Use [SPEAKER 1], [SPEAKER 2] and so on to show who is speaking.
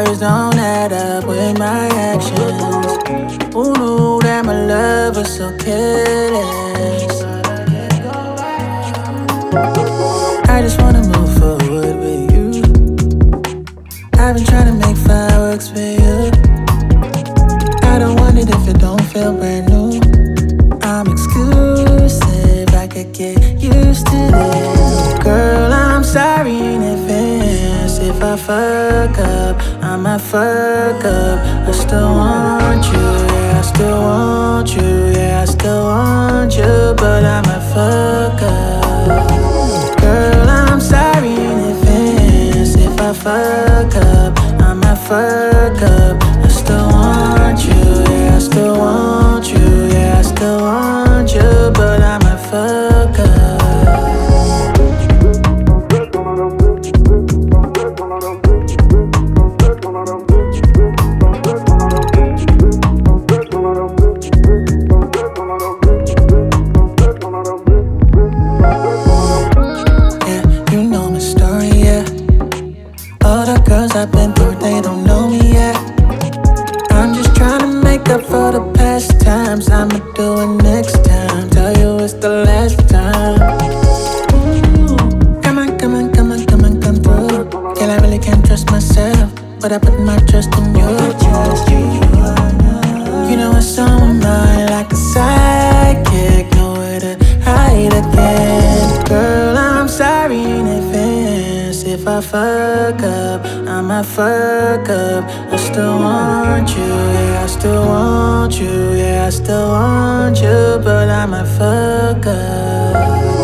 [SPEAKER 1] words don't add up with my actions. Who knew that my love was so careless? I just wanna move forward with you. I've been trying to make fireworks for you. I don't want it if it don't feel brand new. I'm exclusive, I could get used to this. Girl, I'm sorry in advance if I fuck up. I might fuck up. I still want you, yeah, I still want you, yeah, I still want you, but I might fuck up. Girl, I'm sorry in advance if I fuck up. I might fuck up. I still want you, yeah, I still want you, yeah, I still want you, but I might fuck up. Yeah, you know my story, yeah. All the girls I've been through, they don't know me yet. I'm just trying to make up for the past times. I'ma do it next time. Tell you it's the last time. Come on, come on, come on, come on, come through. Girl, I really can't trust myself, but I put my trust in you. You know it's on my mind like a sidekick. Nowhere to hide again. Girl, I'm sorry in advance if I fuck up. I might fuck up. I still want you, yeah, I still want you, yeah, I still want you, but I might fuck up.